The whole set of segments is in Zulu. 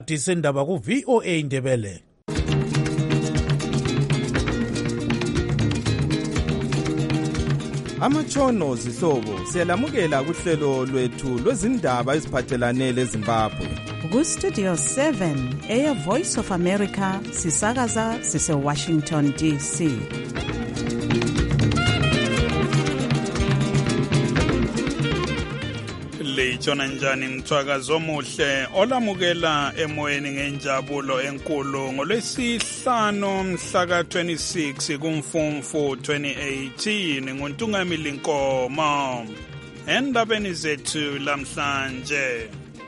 Disendaba ku VOA Indebele. Amatshono zihlobo siyalamukela kuhlelo lwethu lwezindaba eziphathelane leZimbabwe. Ku Studio 7 Air Voice of America sisakaza sise Washington DC. Lejona njani mthwakazo omuhle olamukela emoyeni ngenjabulo enkulu ngolwesihlanu mhla ka-26 kuMfumfu 2018 nguNtungamili Nkomo. Endabeni zethu lamhlanje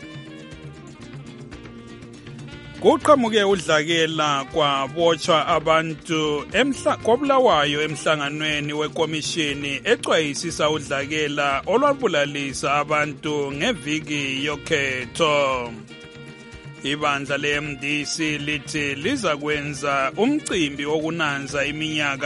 kuqhamuke udlakela kwabotshwa abantu koBulawayo emhlanganweni wekomishini ecwayisisa udlakela olwabulalisa abantu ngeviki yokhetho. Ibandla le-MDC lithi liza kwenza umcimbi wokunanza iminyaka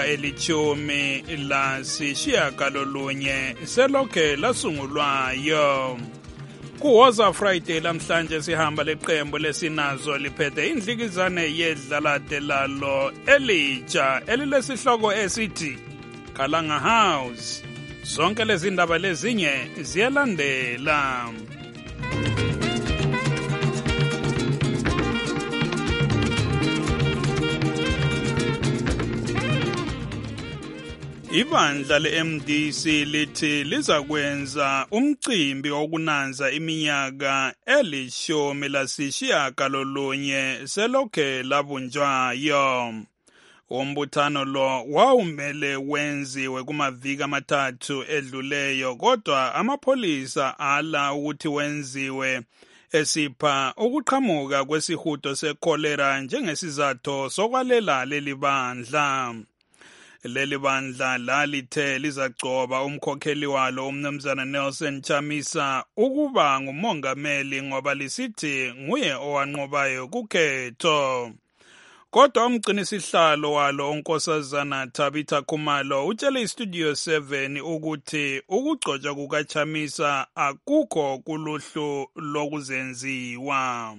eli-18 selokhe lasungulwayo. Kuwoza Friday lamhlanje sihamba leqembu lesinazo liphethe indlikizane yedlalade lalo elitsha elilesihloko esithi Kalanga House. Zonke lezi ndaba lezinye ziyalandela. Ibandla le-MDC lithi liza kwenza umcimbi wokunanza iminyaka eli-18 selokhe labunjwayo. Umbuthano lo wawumele wenziwe kumaviki amathathu edluleyo, kodwa amapholisa ala ukuthi wenziwe esipha ukuqhamuka kwesihudo sekholera njengesizathu sokwalela leli bandla. Leli bandla lalithe lizaccoba umkhokheli walo umnumzana Nelson Chamisa ukuba ngumongameli ngoba lisithi nguye owanqobayo kukhetho. Kodwa umgcinisihlalo walo unkosazana Tabitha Khumalo utshele iStudio 7 ukuthi ukugcotshwa kukaChamisa akukho kuluhlu lokuzenziwa.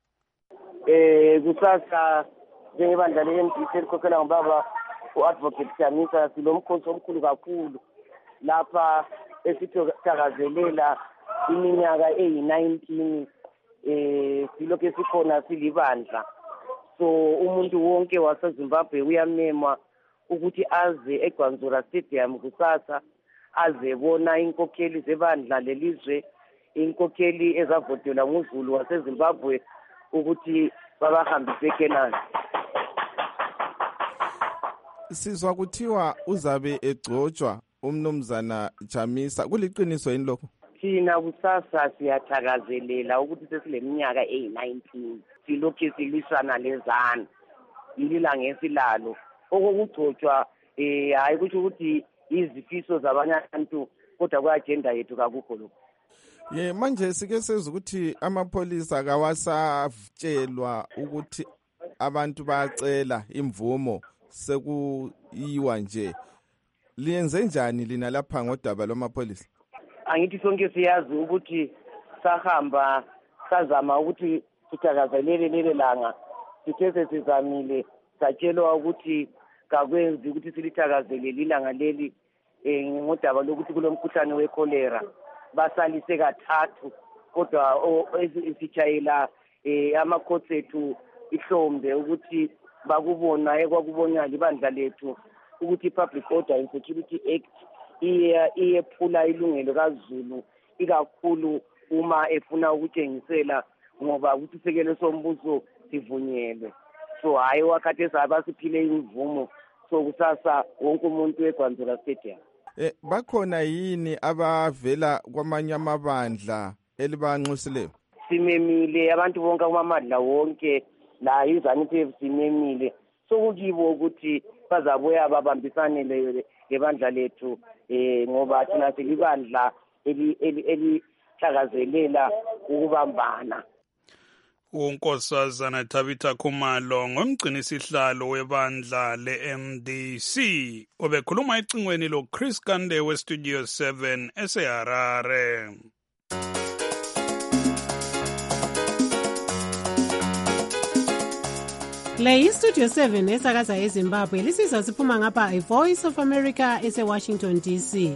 Kusasa njengebandla le-MDC elikhokhela ngobaba u-Advocate Chamisa silomkhosi omkhulu kakhulu lapha esithakazelela iminyaka eyi-19 silokhu sikhona silibandla. So umuntu wonke waseZimbabwe uyamemwa ukuthi aze eGwanzura Stadium kusasa azebona inkokheli zebandla lelizwe, inkokheli ezavotelwa nguZulu waseZimbabwe ukuthi babahambise eKenani. Sizwa kuthiwa uzabe egcotshwa umnumzana Chamisa, kuliqiniso yini lokho? Thina kusasa siyathakazelela ukuthi sesileminyaka eyi-19 silokhu silwisana lezana ililanga esilalo. Okokugcotshwa hayi kusho ukuthi izifiso zabanye abantu, kodwa kwa-agenda yethu kakukho lokho. Manje sike sezwe ukuthi amapholisa kawasatshelwa ukuthi abantu bayacela imvumo sekuyiwa nje. Liyenze njani lina lapha ngodaba lwamapholisa? Angithi sonke siyazi ukuthi sahamba sazama ukuthi sithakazelele leli langa, sithe sesizamile satshelwa ukuthi kakwenzi ukuthi silithakazelele ilanga leli ngodaba lokuthi kulomkhuhlane wekholera. Basalise kathathu kodwa sitshayela amakhosi ethu ihlombe ukuthi bakubona ekwakubona libandla lethu ukuthi Public Order and Security Act iyephula ilungelo kaZulu, ikakhulu uma efuna ukutshengisela ngoba ukuthi isekelo sombuso sivunyelwe. So hayi wakhathesi abasiphile imvumo, so kusasa wonke umuntu eGwanzura Stadium. Bakhona yini abavela kwamanye amabandla elibanxusileyo? Simemile abantu bonke kumamandla wonke la iZANU-PF simemile, sokukibo ukuthi bazabuya babambisane lebandla lethu ngoba thina silibandla elihlakazelela ukubambana. Unkosazana Tabitha Khumalo ngomgcinisihlalo webandla le-MDC obekhuluma ecingweni lo Chris Kande weStudio 7 eseHarare. Le iStudio 7 esakaza eZimbabwe lisizwa siphuma ngapha iVoice of America eseWashington DC.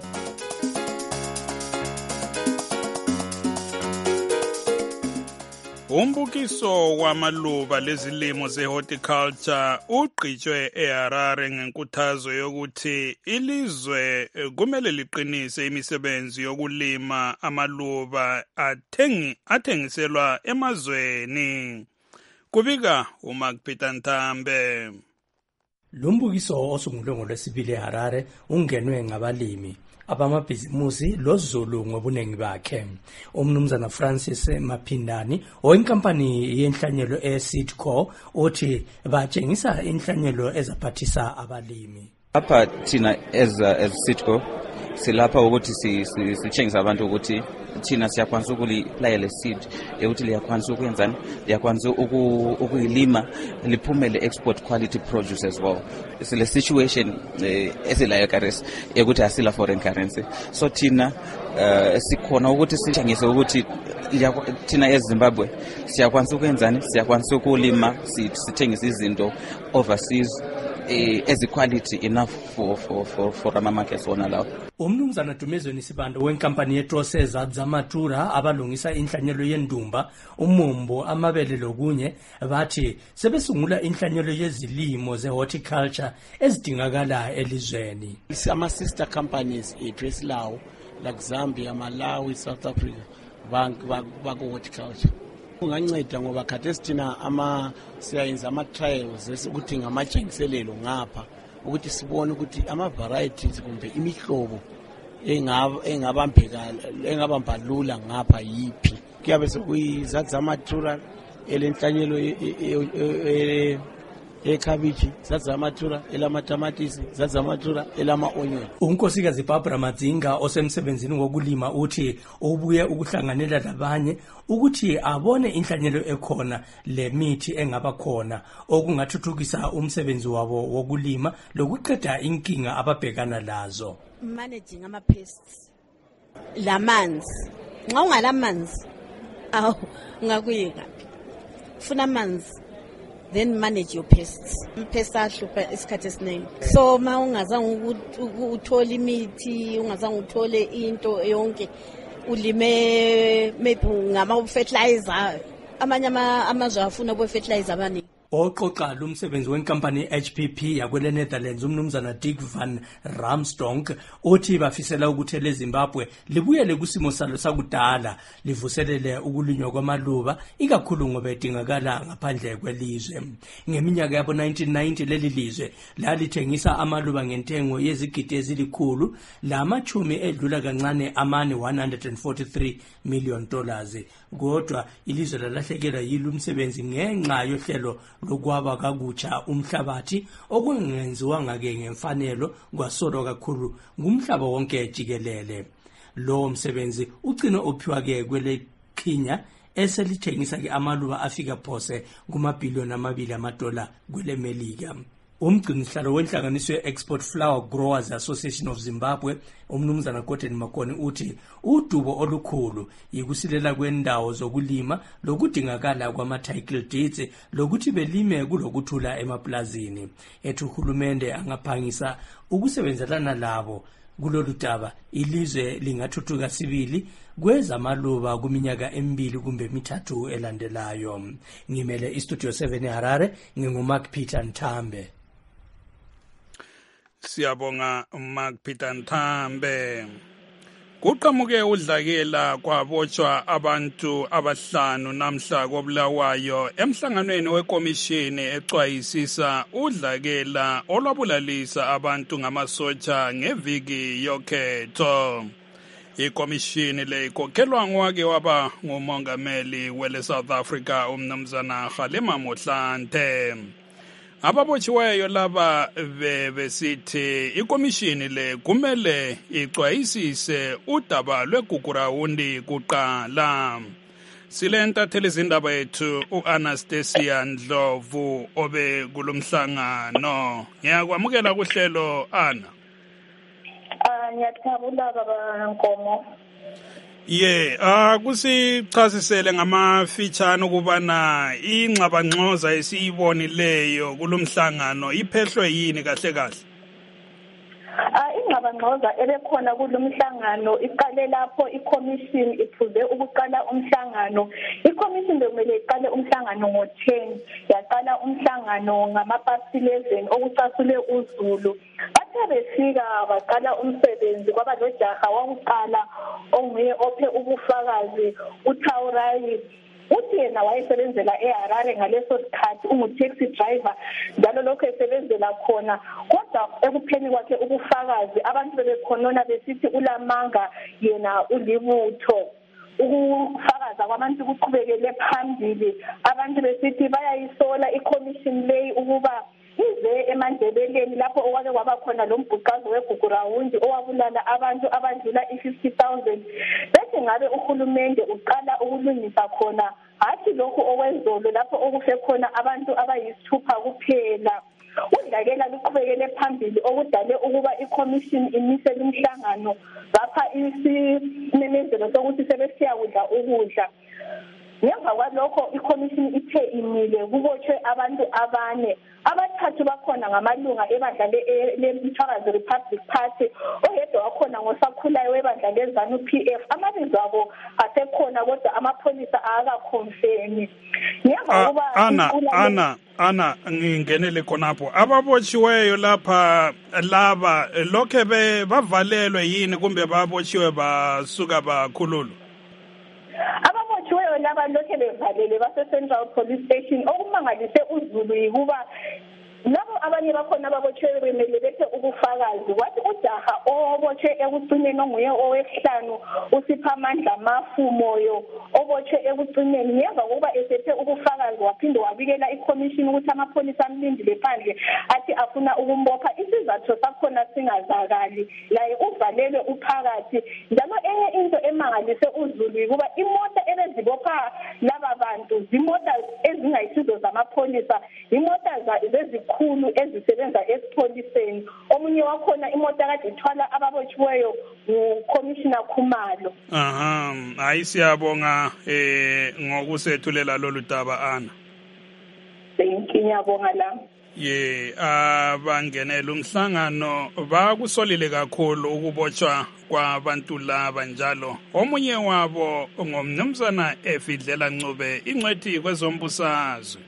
Umbukiso wamaluba lezilimo zehorticulture ugqitshwe eHarare ngenkuthazo yokuthi ilizwe kumele liqinise imisebenzi yokulima amaluba athengiselwa emazweni. Kubika uMark Peter Ntambe. Lumbukiso osungulwe ngoLwesibili eHarare ungenwe ngabalimi abamabhizimusi lozulu ngobunengi bakhe. Umnumzana Francis Maphindani oyinkampani yenhlanyelo eSeedco uthi batshengisa inhlanyelo ezaphathisa abalimi. Lapha thina as Seedco silapha ukuthi sitshengisa abantu ukuthi thina siyakwanisa ukuliplayela le seed ukuthi liyakwanisa ukuyenzani, liyakwanisa ukuyilima liphumele export quality produce as well. Sile situation esilayo currency ukuthi asila foreign currency, so thina sikhona ukuthi sitshengise ukuthi thina eZimbabwe siyakwanisa ukuyenzani, siyakwanisa ukulima sithengisa izinto overseas quality enough for ama markets wona lawo. Umnumzana Dumezweni Sibanda wenkampani yeTroseza Zamatura abalungisa inhlanyelo yendumba, umumbo, amabele lokunye bathi sebesungula inhlanyelo yezilimo zehorticulture ezidingakala elizweni. Ama sister companies eTreslaw like Zambia, Malawi, South Africa baku horticulture. Unganceda ngoba khathesi thina siyayenza ama-trials ukuthi ngamatshengiselelo ngapha ukuthi sibone ukuthi ama-varieties kumbe imihlobo engabamba lula ngapha yiphi. Kuyabe sekuyizathu zamatura elenhlanyelo ekhabichi, zamatura elamatamatisi, zamatura elama-onion. Unkosikazi Barbara Madzinga osemsebenzini wokulima uthi ubuye ukuhlanganela labanye ukuthi abone inhlanyelo ekhona le mithi engaba khona okungathuthukisa umsebenzi wabo wokulima lokuqeda inkinga ababhekana lazo. Managing ama-pests, lamanzi, nxa ungalamanzi ngakuyeka funa amanzi, then manage your pests. Pests ahlupha isikhathi esiningi, so ma ungazange uthole imithi, ungazange uthole into yonke, ulime maybe ngama-fertilizer, amanye amazwe afuna abo-fertilizer abaningi. Oqoqa lumsebenzi wenkampani HPP yakwele Netherlands umnumzana Dick van Ramstonk uthi bafisela ukuthi leZimbabwe libuyele kusimo salo sakudala livuselele ukulinywa kwamaluba ikakhulu ngoba edingakala ngaphandle kwelizwe. Ngeminyaka yabo 1990 leli lizwe lalithengisa amaluba ngentengo yezigidi ezilikhulu, lamachumi edlula kancane $143 million. Kodwa ilizwe lalahlekelwa yilumsebenzi ngenxa yohlelo lokwaba kakutsha umhlabathi okungenziwa ngake ngemfanelo kwasolwa kakhulu ngumhlaba wonke jikelele. Lo msebenzi ugcina uphiwa ke kwele Kenya eselithengisa ke amaluba afika phose kumabhiliyoni $2 kwele Melika. Umgcinisihlalo wenhlanganiso ye-Export Flower Growers Association of Zimbabwe umnumzana Gordon Makoni uthi udubo olukhulu yikusilela kwendawo zokulima lokudingakala kwama-title deeds lokuthi belime kulokuthula emaplazini. Ethi uhulumende angaphangisa ukusebenzelana labo kulolu daba ilizwe lingathuthuka sibili kwezamaluba kuminyaka 2 kumbe 3 elandelayo. Ngimele iStudio 7 eHarare, nginguMark Peter Ntambe. Siyabonga Mark Peter Ntambe. Kuqhamuke udlakela kwabotshwa abantu abahlanu namhla koBulawayo emhlanganweni wekomishini ecwayisisa udlakela olwabulalisa abantu ngamasotsha ngeviki yokhetho. Ikomishini le ikhokhelwa ngowake waba ngumongameli wele South Africa umnumzana Kgalema Motlanthe. Ababotshiweyo laba besithi ikomishini le kumele icwayisise udaba lwegugurawundi kuqala. Silentatheli izindaba yethu uAnastasia Ndlovu obe kulomhlangano. Ngiyakwamukela kuhlelo Ana. Ngiyathabula baba Nkomo. kusichasisele ngamafitshane ukubana ingxabangxoza esiyibonileyo kulomhlangano iphehlwe yini kahle kahle. Ingxabangxoza ebekhona kulomhlangano iqale lapho iCommission iphuze ukuqala umhlangano. iCommission bekumele iqale umhlangano ngo-10, yaqala umhlangano ngama-11 okucasule uZulu. Bathe befika baqala umsebenzi kwaba lojaha wokuqala onguye ophe ubufakazi uTaurayi. Uthi yena wayesebenzela eHarare ngaleso sikhathi ungu-taxi driver njalo lokho esebenzela khona, kodwa ekupheni kwakhe ubufakazi abantu bebekhonona besithi ulamanga yena ulibutho. Ukufakaza kwabantu kuqhubekele phambili, abantu besithi bayayisola iCommission leyi ukuba ize eMandebeleni lapho okwake kwaba khona lo mbhuqazo weGugurawundi owabulala abantu abadlula i-50,000. Bese ngabe uhulumende uqala ukulungisa khona, hathi lokhu okwezolo lapho okufe khona abantu abayisithupha kuphela. Udlakela luqhubekele phambili okudale ukuba iCommission imise umhlangano lapha isimemezelo sokuthi sebesiya kudla ukudla. Ngemva kwalokho iCommission ithe imile kubotshwe abantu abane, abathathu bakhona ngamalunga ebandla leMthakazi Republic Party, oyedwa wakhona ngosakhulayo webandla leZANU-PF. Amabizo abo asekhona kodwa amapholisa awakakhonfirmi. Ngemva kuba Ana ngingenele khonapho ababotshiweyo lapha laba lokhe bavalelwe yini kumbe babotshiwe basuka bakhululwa? Ababotshiweyo laba lokhe bevalele base-Central Police Station. Okumangalise uZulu yikuba labo abanye bakhona ababotshiweyo bemele bethe ubufakazi, wathi ujaha obotshwe ekucineni onguye owesihlanu uSiphamandla Mafumoyo obotshwe ekucineni ngemva kokuba esethe ubufakazi waphinde wabikela iCommission ukuthi amapholisa amlindile phandle athi afuna ukumbopha. Isizathu sakhona singazakali, laye uvalelwe uphakathi. Njalo enye into emangalise uZulu yikuba imota ebezibopha laba bantu zimota ezingayisizo zamapholisa, imota zezikhulu ezisebenza esipholiseni. Omunye wakhona imota kade ithwala ababotshiweyo nguCommissioner Khumalo. Hayi siyabonga ngokusethulela lolu daba Ana. Ngiyabonga la. Abangenela umhlangano bakusolile kakhulu ukubotshwa kwabantu laba njalo. Omunye wabo ngomnumzana Efidlela Ncube, ingcwethi kwezombusazwe.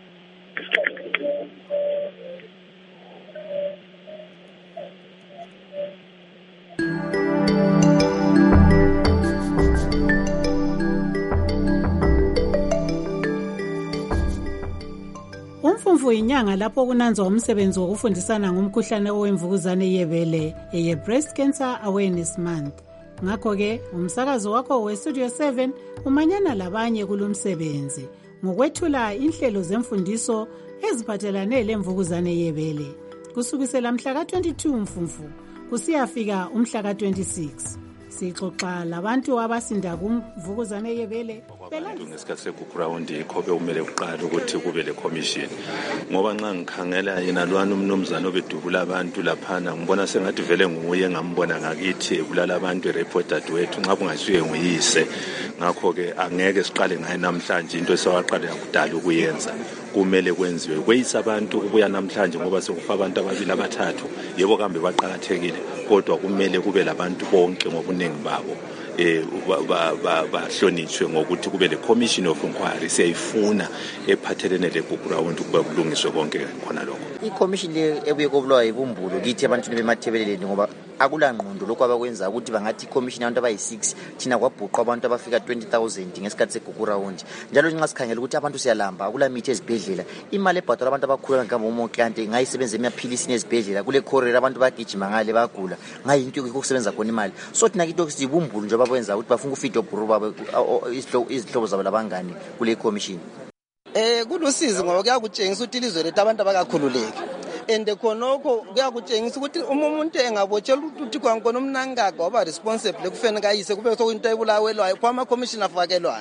Umfumfu inyanga lapho kunanzwa umsebenzi wokufundisana ngomkhuhlane owemvukuzane yebele ye-Breast Cancer Awareness Month. Ngakho-ke umsakazo wakho we-Studio 7 umanyana labanye kulomsebenzi ngokwethula inhlelo zemfundiso eziphathelane lemvukuzane yebele kusukisela mhla ka-22 Mfumfu kusiyafika umhla ka-26. Sixoxa labantu abasinda kumvukuzane yebele ngesikhathi segugurawundi yikho bekumele kuqala ukuthi kube le commission, ngoba nxa ngikhangela yena lwana umnumzana obedubula abantu laphana ngibona sengathi vele nguye ngambona ngakithi ebulala abantu ereported wethu nxa kungasuye nguyise. Ngakho-ke angeke siqale ngaye namhlanje into esewaqala kudala ukuyenza, kumele kwenziwe kweyisa abantu ukuya namhlanje ngoba sekufa abantu ababili abathathu. Yebo kambe baqakathekile kodwa kumele kube labantu bonke ngobuningi babo bahlonitshwe ngokuthi kube le commission of inquiry siyayifuna ephathelene leGugurawundi ukuba kulungiswe konke khona lokho. I-commission le ebuye kobulawa yibumbulu kithi ebantwini bemathebeleleni ngoba akulangqondo lokho abakwenza ukuthi bangathi i-commission abantu abayi-6 thina kwabhuqwa abantu abafika 20,000 ngesikhathi segugurawundi. Njalo nxa sikhangela ukuthi abantu siyalamba akula mithi ezibhedlela, imali ebhadala abantu abakhula ngabomokante ngayisebenza emaphilisini ezibhedlela, kule khorela abantu bagijima ngale bagula ngayinto yokusebenza khona imali. So thina kithi siyibumbulu nje abakwenza ukuthi bafuna ukufida obhuru babo izihlobo zabo labangane kule commission. Kulusizi ngoba kuyakutshengisa ukuthi ilizwe lethu abantu abakakhululeki. Ende khonokho kuyakutshengisa ukuthi umuntu engabotshela ukuthi kwankona umnangaka waba responsible ekufeni kayise kube sokuyinto ebulawelwayo kwama commission afakelwana.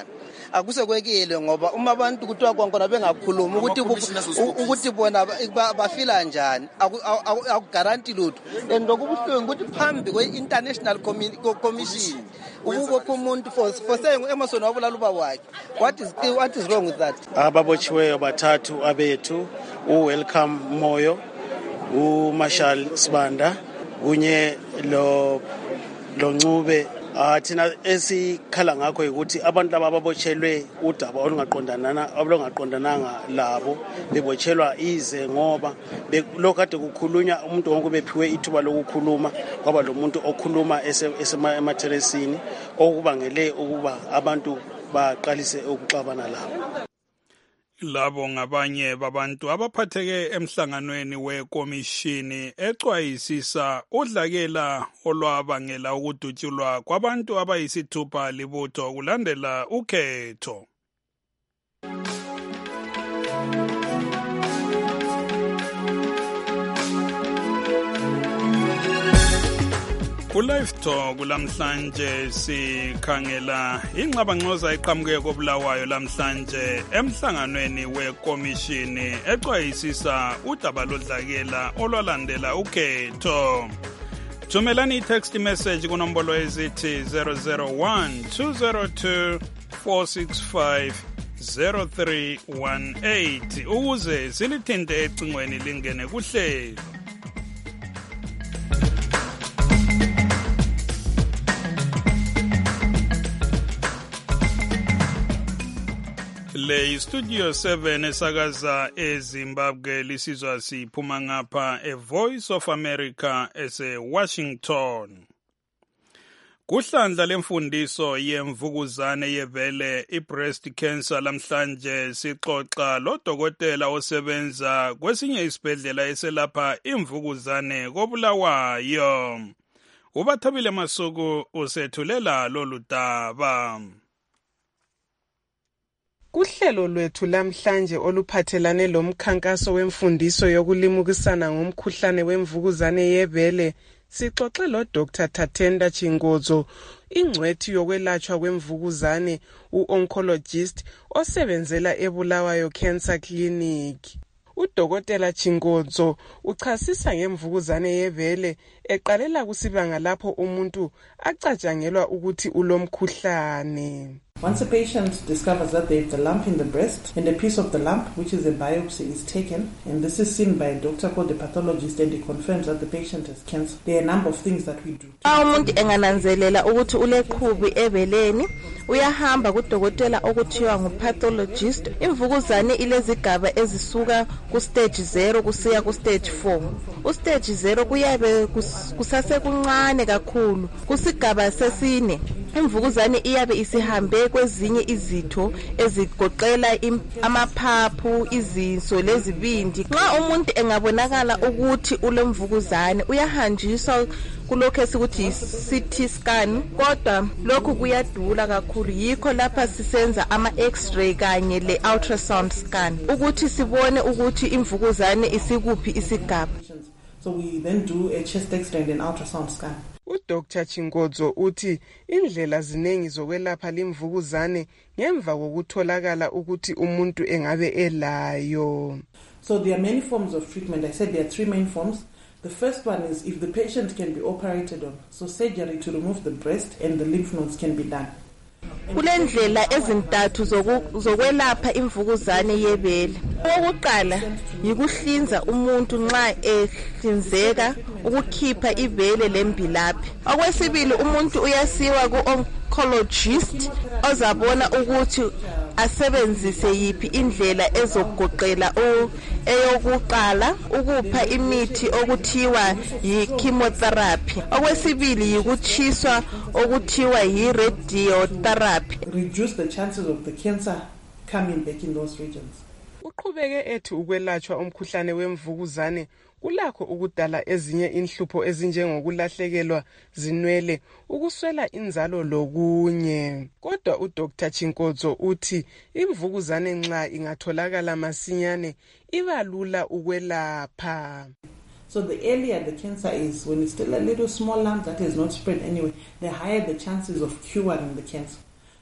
akusekwekile ngoba uma abantu kuthiwa kwankona bengakhulumi ukuthi bona bafila njani akugaranti lutho. And lokubuhlungu ukuthi phambi kwe-International Commission ukubopha umuntu for saying Emerson wabulala ubaba wakhe. What is wrong with that? Ababotshiweyo bathathu abethu u-Welcome Moyo, u-Marshall Sibanda kunye lo Ncube. Thina esikhala ngakho ukuthi abantu laba ababotshelwe udaba olungaqondananga labo bebotshelwa ize ngoba lokho kade kukhulunywa umuntu wonke bephiwe ithuba lokukhuluma kwaba lo muntu okhuluma emateresini okubangele ukuba abantu baqalise ukuxabana labo. Labo ngabanye babantu abaphatheke emhlanganweni wekomishini exwayisisa udlakela olwabangela ukudutshulwa kwabantu abayisithupha libutho kulandela ukhetho. Ku-Live Talk lamhlanje sikhangela ingxabangxoza eqhamuke koBulawayo lamhlanje emhlanganweni wekomishini exwayisisa udaba lodlakela olwalandela ukhetho. Thumelani i-text message kunombolo ezithi 001 202 465 0318 ukuze silithinte ecingweni lingene kuhlelo. Le Studio 7 esakaza eZimbabwe lisizwa siphuma ngapha Voice of America ese-Washington. Kuhlandla lemfundiso yemvukuzane yebele i-breast cancer lamhlanje sixoxa lodokotela osebenza kwesinye isibhedlela eselapha imvukuzane koBulawayo. Ubathabile Masuku usethulela lolu daba. Kuhlelo lwethu lamhlanje oluphathelane lomkhankaso wemfundiso yokulimukisana ngomkhuhlane wemvukuzane yebele sixoxe lo Dr. Tatenda Chingodzo, ingcwethi yokwelatshwa kwemvukuzane, u-oncologist osebenzela eBulawayo Cancer Clinic. Udokotela Chingodzo uchasisa ngemvukuzane yebele eqalela kusibanga lapho umuntu acatshangelwa ukuthi ulomkhuhlane. Once a patient discovers that there's a lump in the breast and a piece of the lump, which is a biopsy, is taken, and this is seen by a doctor called a pathologist, and he confirms that the patient has cancer, there are a number of things that we do. Umuntu engananzelela ukuthi uleqhubi ebeleni uyahamba kudokotela okuthiwa ngupathologist. Imvukuzane ilezigaba ezisuka ku stage 0 kusiya ku stage 4. U stage 0 kuyabe kusase kuncane kakhulu. Kusigaba sesine imvukuzane iyabe isihambe kwezinye izitho ezigoqela amaphaphu, izinso lezibindi. Nxa umuntu engabonakala ukuthi ulemvukuzane uyahanjiswa kulokho esikuthi CT scan, kodwa lokhu kuyadula kakhulu. Yikho lapha sisenza ama x-ray kanye le ultrasound scan ukuthi sibone ukuthi imvukuzane isikuphi isigaba. So we then do a chest x-ray and an ultrasound scan. UDr. Chingodzo uthi indlela zinengi zokwelapha limvukuzane ngemva kokutholakala ukuthi umuntu engabe elayo. So there are many forms of treatment. I said there are 3 main forms. The first one is if the patient can be operated on. So surgery to remove the breast and the lymph nodes can be done. Kulendlela ezintathu zokwelapha imvukuzane yebele. Okokuqala yikuhlinza umuntu nxa ehlinzeka ukukhipha ibele lembilaphi. Okwesibili umuntu uyasiwa ku-oncologist ozabona ukuthi asebenzise yipi indlela ezogoqela eyokuqala ukupha imithi okuthiwa yi-chemotherapy. Okwesibili yikutshiswa okuthiwa yi-radiotherapy. Reduce the chances of the cancer coming back in those regions. Uqhubeke ethi ukwelatshwa umkhuhlane wemvukuzane kulakho ukudala ezinye inhlupho ezinjengokulahlekelwa zinwele, ukuswela inzalo lokunye. Kodwa uDr. Chingodzo uthi imvukuzane nxa ingatholakala masinyane iba lula ukwelapha. So the earlier the cancer is, when it's still a little small lump that has not spread anyway, the higher the chances of curing the cancer.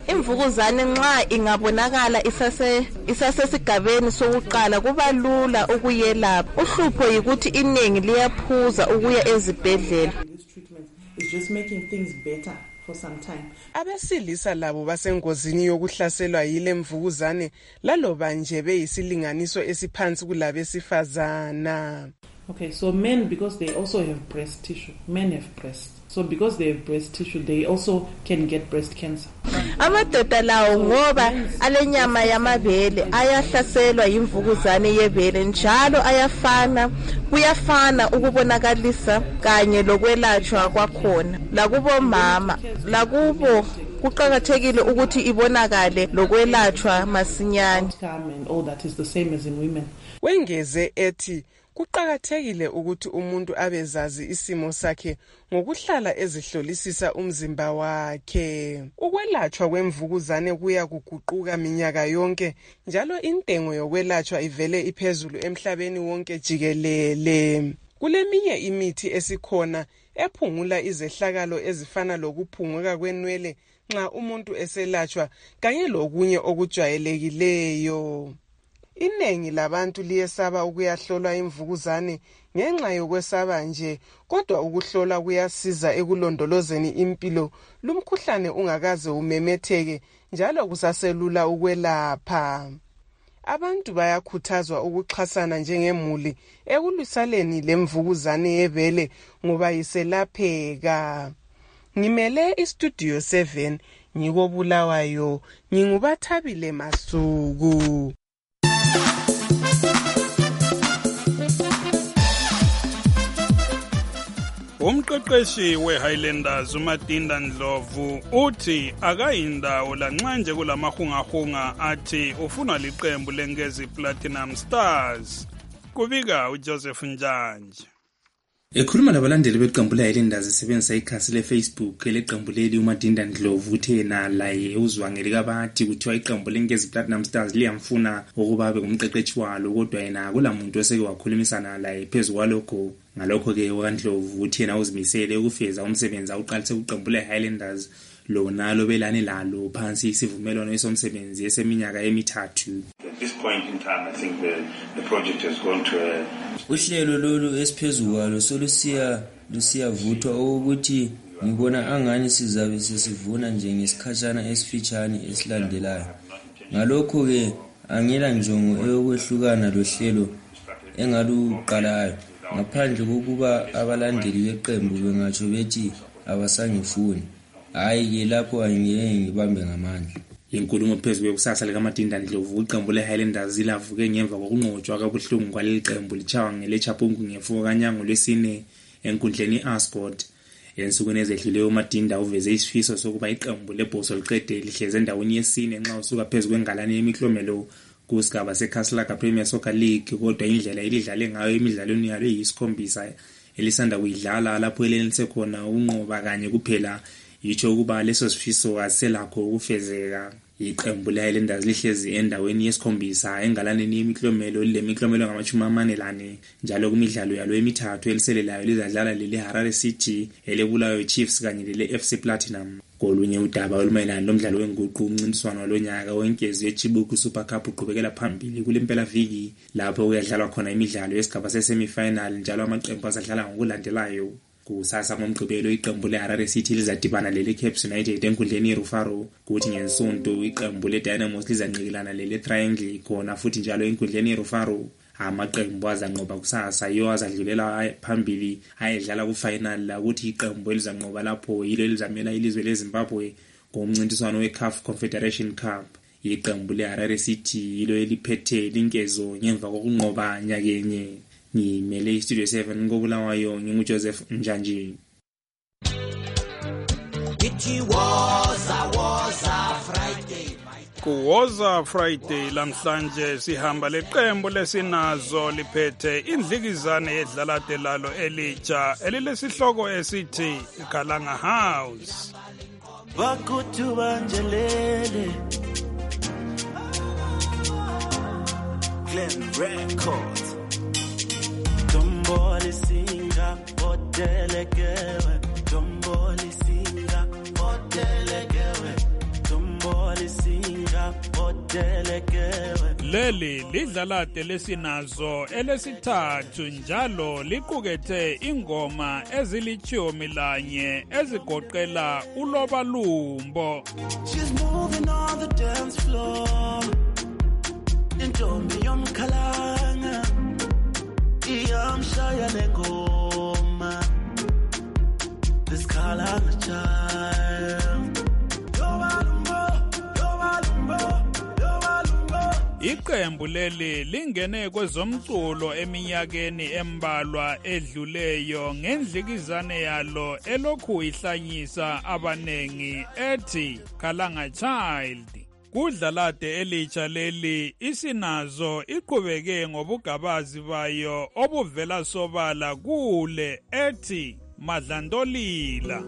imvukuzane nxa ingabonakala isasesigabeni sokuqala kuba lula ukuyelapha. Uhlupho yikuthi iningi liyaphuza ukuya ezibhedlela. It's just making things better for some time. Abesilisa labo basengozini yokuhlaselwa yile mvukuzane laloba nje beyisilinganiso esiphansi kulabesifazana. Okay, so men, because they also have breast tissue, men have breasts. So because they have breast tissue, they also can get breast cancer. Amadoda lawo ngoba alenyama yamabele ayahlaselwa yimvukuzane yebele njalo kuyafana ukubonakalisa kanye lokwelatshwa kwakhona. Lakubo mama, lakubo kuqakathekile ukuthi ibonakale lokwelatshwa masinyane. And all that is the same as in women. Wengeze ethi kuqakathekile ukuthi umuntu abezazi isimo sakhe ngokuhlala ezihlolisisa umzimba wakhe. Ukwelatshwa kwemvukuzane kuya kuguquka minyaka yonke njalo intengo yokwelatshwa ivele iphezulu emhlabeni wonke jikelele. Kuleminye imithi esikhona ephungula izehlakalo ezifana lokuphunguka kwenwele nxa umuntu eselatshwa kanye lokunye okujwayelekileyo. Inengi labantu liyesaba ukuyahlolwa imvukuzane ngenxa yokwesaba nje, kodwa ukuhlola kuyasiza ekulondolozeni impilo lumkhuhlane ungakaze umemetheke njalo kusaselula ukwelapha. Abantu bayakhuthazwa ukuxhasana njengemuli ekulwisaneni lemvukuzane yebele ngoba iselapheka. Ngimele istudio 7 ngikobulawayo, ngingubathabile Masuku. Umqeqeshi weHighlanders uMatinda Ndlovu uthi akayindawo lanxa nje kulamahungahunga athi ufuna liqembu leNgezi Platinum Stars. Kubika uJoseph Njanje. Ekhuluma labalandeli beqembu leHighlanders esebenzisa ikhasi leFacebook leqembu leli uMatinda Ndlovu uthe yena laye uzwangeli kabathi kuthiwa iqembu leNgezi Platinum Stars liyamfuna ukuba abe ngumqeqeshi walo, kodwa yena akulamuntu oseke wakhulumisana laye phezu kwalokho. Ngalokho-ke uNdlovu uthi yena uzimisele ukufeza umsebenzi awuqalise kuqembu leHighlanders lona lobelane lalo phansi isivumelwano esomsebenzi eseminyaka emithathu. At this point in time, I think the project has gone to uhlelo lolu esiphezulu kwalo lusiyavuthwa ukuthi ngibona angani sizabe sesivuna nje ngesikhashana esifitshane esilandelayo. Ngalokho-ke angela njongo eyokwehlukana lohlelo engaluqalayo, ngaphandle kokuba abalandeli beqembu bengatsho bethi abasangifuni. Hayi-ke lapho angeke ngibambe ngamandla. Inkulumo phezu kwekusasa likaMatinda Ndlovu, iqembu leHighlanders lavuke ngemva kokunqotshwa kabuhlungu kwaleli qembu lichawa ngeleChapungu ngefuko kanyango lwesine enkundleni i-Ascot. Ensukwini ezedluleyo uMatinda uveze isifiso sokuba iqembu lebhoso liqede lihleze endaweni yesine nxa usuka phezu kwengalane yemiklomelo kusigaba seKaslaka Premier Soccer League, kodwa indlela elidlale ngayo emidlalweni yalo yisikhombisa elisanda kuyidlala lapho elenelise khona ukunqoba kanye kuphela. Yitsho ukuba leso sifiso aselakho ukufezeka. Iqembu leHighlanders lihlezi endaweni yesikhombisa engalaneni yemiklomelo lemiklomelo ngama-40 njalo kumidlalo yalo emithathu eliselelayo lizadlala lele Harare City, eleBulawayo Chiefs kanye lele FC Platinum. Kolunye udaba olumayelana lomdlalo wenguqu umncintiswano lonyaka wenkezi yeChibuku Super Cup uqhubekela phambili kulempela viki lapho kuyadlalwa khona imidlalo yesigaba sesemifinal njalo amaqembu azadlala ngokulandelayo. Kusasa ngomgqibelo iqembu leHarare City lizadibana lele Caps United enkundleni yeRufaro, kuthi ngesonto iqembu leDynamos lizanqikilana lele Triangle khona futhi njalo enkundleni yeRufaro. Amaqembu azanqoba kusasa yiwo azadlulela phambili ayedlala kufinal la kuthi iqembu elizanqoba lapho yilo elizamela ilizwe leZimbabwe ngomncintiswano weCAF Confederation Cup. Iqembu leHarare City yilo eliphethe linkezo ngemva kokunqoba nyakenye. Ngimele iStudio 7 kobulawayo nginguJoseph Njanje. Kuwoza Friday lamhlanje sihamba leqembu lesinazo liphethe indlikizane yedlalade lalo elitsha elilesihloko esithi Kalanga House. Bakutu banjelele Glen Records Domboli singa hotelekewe Domboli singa hotelekewe Domboli Leli lidlalade lesinazo elesithathu njalo liqukethe ingoma ezilithumi ezigoqela uloba lumbo. She's moving on the dance floor. Intombi yomkhalanga iyamshaya lengoma. This khalanga child. Iqembu leli lingene kwezomculo eminyakeni embalwa edluleyo ngendlikizane yalo elokhu ihlanyisa abanengi ethi Khalanga Child. Kudlalade elitsha leli isinazo iqhubeke ngobugabazi bayo obuvela sobala kule ethi Madlandolila.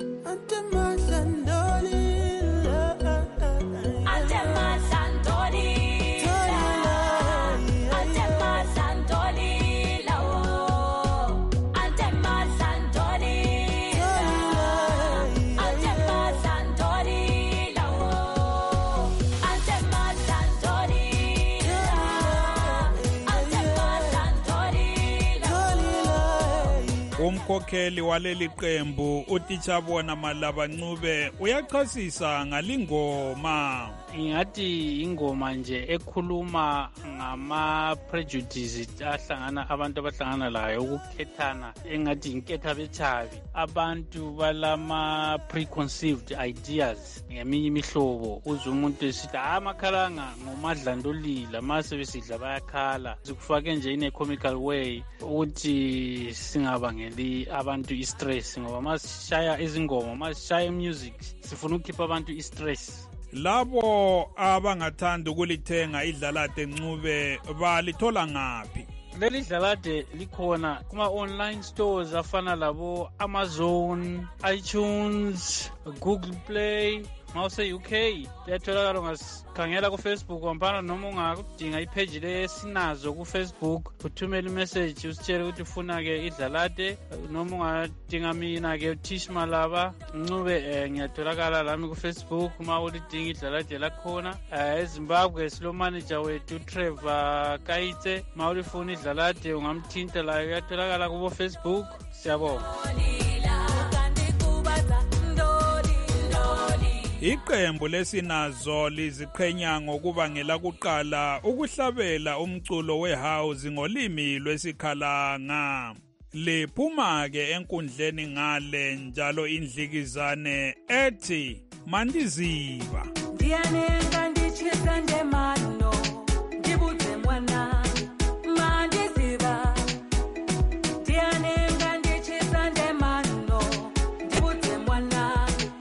Umkhokheli waleli qembu uTichabona Malaba Ncube uyachasisa ngalingoma. Ingathi ingoma nje ekhuluma ngama prejudices ahlangana abantu abahlangana layo ukukhethana engathi inketha bechabi. Abantu balama preconceived ideas ngeminye imihlobo uzwe umuntu esithi amakhalanga ngomadlandolila mase besidla bayakhala. Sikufake nje in a comical way ukuthi singabangeli abantu istress ngoba masishaya izingoma masishaya music sifuna ukukhipha abantu istress. Labo abangathanda ukulithenga idlalade Ncube balithola ngaphi? Leli dlalade likhona kuma online stores afana labo Amazon, iTunes, Google Play. Mawuse UK liyatholakala ungakhangela ku Facebook wampana noma ungakudinga ipage lesinazo ku Facebook uthumela imessage usitshela ukuthi ufuna ke idlalade noma ungadinga mina ke Tish Malaba Ncube ngiyatholakala lami ku Facebook uma ulidinga idlalade lakhona eZimbabwe silo manager wethu Trevor Kaitse uma ulifuna idlalade ungamthinta la uyatholakala ku Facebook. Siyabonga. Iqembu lesinazo liziqhenya ngokuba ngelakuqala ukuhlabela umculo wehouse ngolimi lwesikhalanga. Liphuma ke enkundleni ngale njalo indlikizane ethi Mandiziba. Ndiyanenga ndichisa ndemano ndibuze mwana Mandiziba. Ndiyanenga ndichisa ndemano ndibuze mwana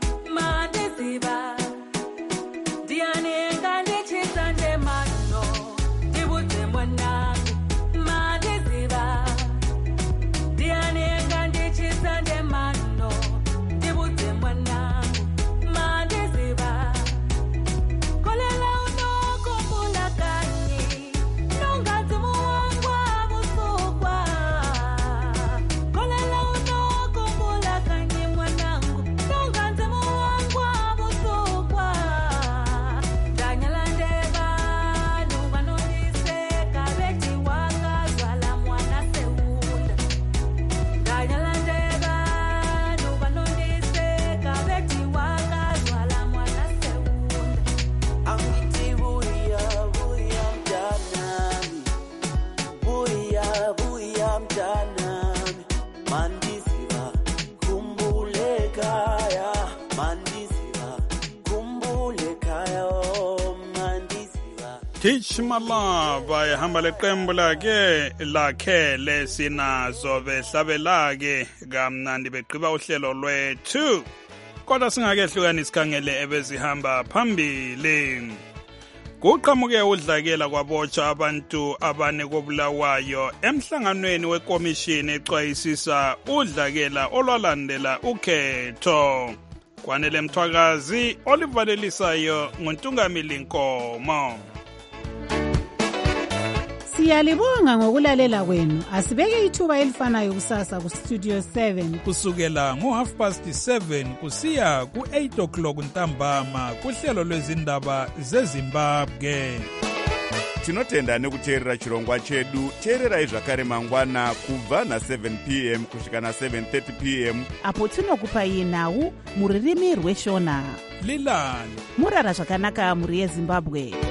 Tish Malaba ehamba leqembu lakhe lesinazo behlabelake kamnandi beqhiba uhlelo lwethu. Kodwa singakehlukani sikhangele ebezihamba phambili. Kuqhamuke udlakela kwabotsha abantu abane kobulawayo emhlanganweni wekomishini exwayisisa udlakela olwalandela ukhetho. Kwanele Mthwakazi olivalelisayo ngoNtungamili Nkomo. Siyalibonga ngokulalela kwenu. Asibeke ithuba elifanayo kusasa ku Studio 7 kusukela ngo7:30 kusiya ku8 o'clock ntambama kuhlelo lwezindaba zeZimbabwe. Tinotenda nekuteerera chirongwa chedu. Teererai zvakare mangwana kubva na7 p.m. kusvika na7:30 p.m. apo tinokupai nhau muririmi rweshona. Lilani murara zvakanaka muri yeZimbabwe.